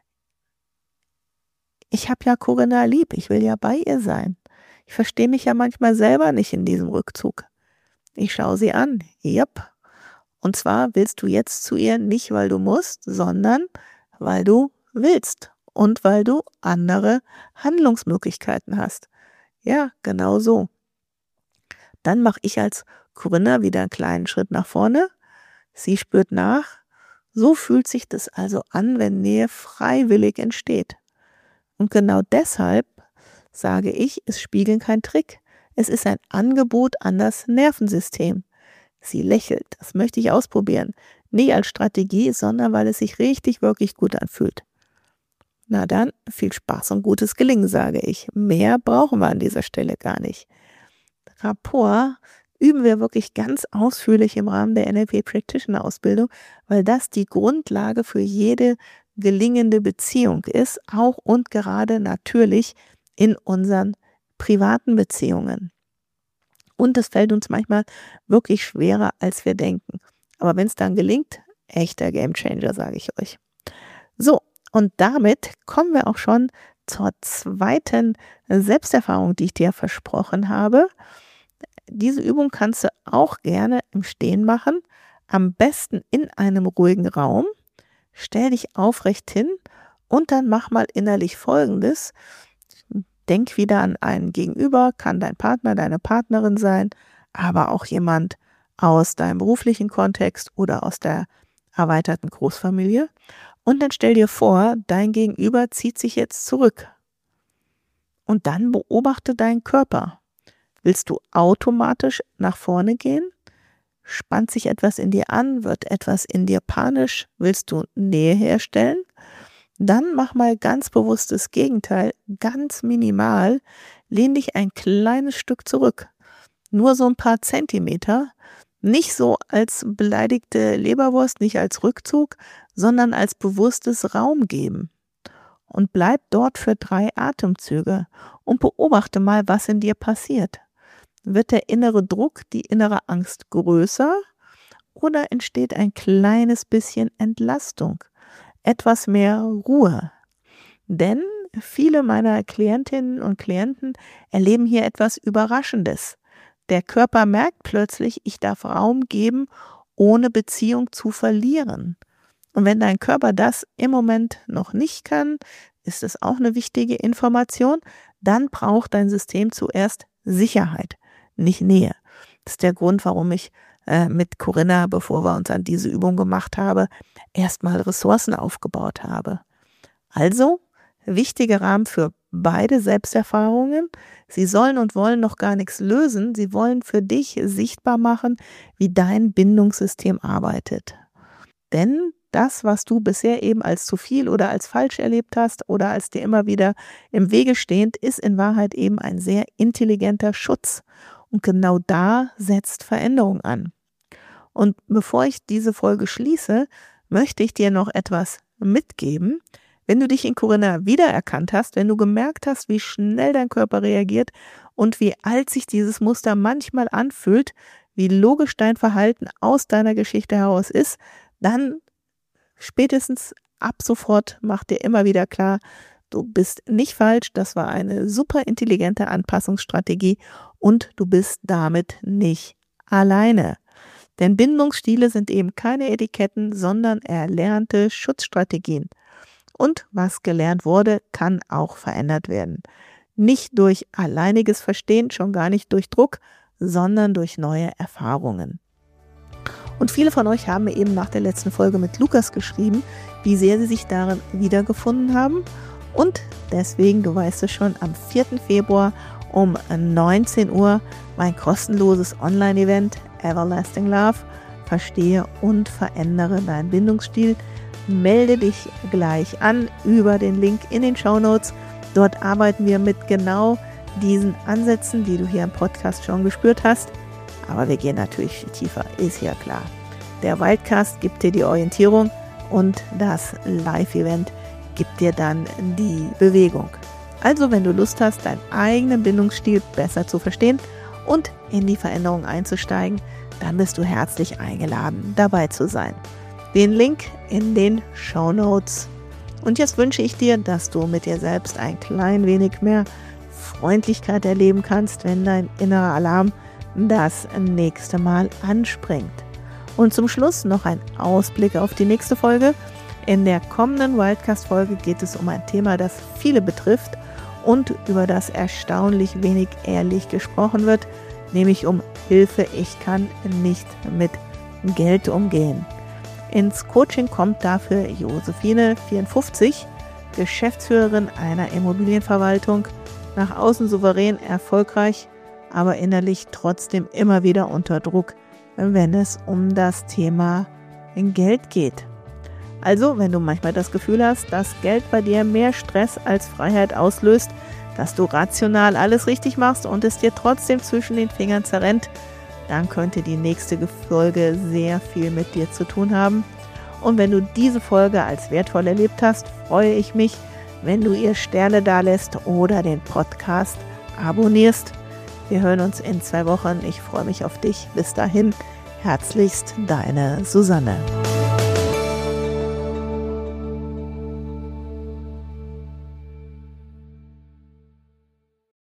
Ich habe ja Corinna lieb, ich will ja bei ihr sein. Ich verstehe mich ja manchmal selber nicht in diesem Rückzug. Ich schaue sie an. Jupp. Und zwar willst du jetzt zu ihr nicht, weil du musst, sondern weil du willst und weil du andere Handlungsmöglichkeiten hast. Ja, genau so. Dann mache ich als Corinna wieder einen kleinen Schritt nach vorne. Sie spürt nach. So fühlt sich das also an, wenn Nähe freiwillig entsteht. Und genau deshalb sage ich, ist Spiegeln kein Trick. Es ist ein Angebot an das Nervensystem. Sie lächelt, das möchte ich ausprobieren. Nicht als Strategie, sondern weil es sich richtig, wirklich gut anfühlt. Na dann, viel Spaß und gutes Gelingen, sage ich. Mehr brauchen wir an dieser Stelle gar nicht. Rapport üben wir wirklich ganz ausführlich im Rahmen der NLP Practitioner Ausbildung, weil das die Grundlage für jede gelingende Beziehung ist, auch und gerade natürlich in unseren privaten Beziehungen. Und es fällt uns manchmal wirklich schwerer, als wir denken. Aber wenn es dann gelingt, echter Gamechanger, sage ich euch. So, und damit kommen wir auch schon zur zweiten Selbsterfahrung, die ich dir versprochen habe. Diese Übung kannst du auch gerne im Stehen machen, am besten in einem ruhigen Raum. Stell dich aufrecht hin und dann mach mal innerlich Folgendes. Denk wieder an einen Gegenüber, kann dein Partner, deine Partnerin sein, aber auch jemand aus deinem beruflichen Kontext oder aus der erweiterten Großfamilie. Und dann stell dir vor, dein Gegenüber zieht sich jetzt zurück. Und dann beobachte deinen Körper. Willst du automatisch nach vorne gehen? Spannt sich etwas in dir an? Wird etwas in dir panisch? Willst du Nähe herstellen? Dann mach mal ganz bewusst das Gegenteil, ganz minimal. Lehn dich ein kleines Stück zurück. Nur so ein paar Zentimeter. Nicht so als beleidigte Leberwurst, nicht als Rückzug, sondern als bewusstes Raum geben. Und bleib dort für 3 Atemzüge und beobachte mal, was in dir passiert. Wird der innere Druck, die innere Angst größer oder entsteht ein kleines bisschen Entlastung, etwas mehr Ruhe? Denn viele meiner Klientinnen und Klienten erleben hier etwas Überraschendes. Der Körper merkt plötzlich, ich darf Raum geben, ohne Beziehung zu verlieren. Und wenn dein Körper das im Moment noch nicht kann, ist es auch eine wichtige Information, dann braucht dein System zuerst Sicherheit, nicht Nähe. Das ist der Grund, warum ich mit Corinna, bevor wir uns an diese Übung gemacht haben, erstmal Ressourcen aufgebaut habe. Also, wichtiger Rahmen für beide Selbsterfahrungen. Sie sollen und wollen noch gar nichts lösen. Sie wollen für dich sichtbar machen, wie dein Bindungssystem arbeitet. Denn das, was du bisher eben als zu viel oder als falsch erlebt hast oder als dir immer wieder im Wege stehend, ist in Wahrheit eben ein sehr intelligenter Schutz. Und genau da setzt Veränderung an. Und bevor ich diese Folge schließe, möchte ich dir noch etwas mitgeben. Wenn du dich in Corinna wiedererkannt hast, wenn du gemerkt hast, wie schnell dein Körper reagiert und wie alt sich dieses Muster manchmal anfühlt, wie logisch dein Verhalten aus deiner Geschichte heraus ist, dann spätestens ab sofort mach dir immer wieder klar, du bist nicht falsch, das war eine super intelligente Anpassungsstrategie und du bist damit nicht alleine. Denn Bindungsstile sind eben keine Etiketten, sondern erlernte Schutzstrategien. Und was gelernt wurde, kann auch verändert werden. Nicht durch alleiniges Verstehen, schon gar nicht durch Druck, sondern durch neue Erfahrungen. Und viele von euch haben mir eben nach der letzten Folge mit Lukas geschrieben, wie sehr sie sich darin wiedergefunden haben. Und deswegen, du weißt es schon, am 4. Februar um 19 Uhr mein kostenloses Online-Event Everlasting Love, verstehe und verändere deinen Bindungsstil. Melde dich gleich an über den Link in den Shownotes. Dort arbeiten wir mit genau diesen Ansätzen, die du hier im Podcast schon gespürt hast. Aber wir gehen natürlich viel tiefer, ist ja klar. Der Wildcast gibt dir die Orientierung und das Live-Event gibt dir dann die Bewegung. Also wenn du Lust hast, deinen eigenen Bindungsstil besser zu verstehen und in die Veränderung einzusteigen, dann bist du herzlich eingeladen, dabei zu sein. Den Link in den Shownotes. Und jetzt wünsche ich dir, dass du mit dir selbst ein klein wenig mehr Freundlichkeit erleben kannst, wenn dein innerer Alarm das nächste Mal anspringt. Und zum Schluss noch ein Ausblick auf die nächste Folge. In der kommenden Wildcast-Folge geht es um ein Thema, das viele betrifft und über das erstaunlich wenig ehrlich gesprochen wird, nämlich um Hilfe, ich kann nicht mit Geld umgehen. Ins Coaching kommt dafür Josephine, 54, Geschäftsführerin einer Immobilienverwaltung, nach außen souverän, erfolgreich, aber innerlich trotzdem immer wieder unter Druck, wenn es um das Thema Geld geht. Also, wenn du manchmal das Gefühl hast, dass Geld bei dir mehr Stress als Freiheit auslöst, dass du rational alles richtig machst und es dir trotzdem zwischen den Fingern zerrennt, dann könnte die nächste Folge sehr viel mit dir zu tun haben. Und wenn du diese Folge als wertvoll erlebt hast, freue ich mich, wenn du ihr Sterne dalässt oder den Podcast abonnierst. Wir hören uns in 2 Wochen. Ich freue mich auf dich. Bis dahin, herzlichst deine Susanne.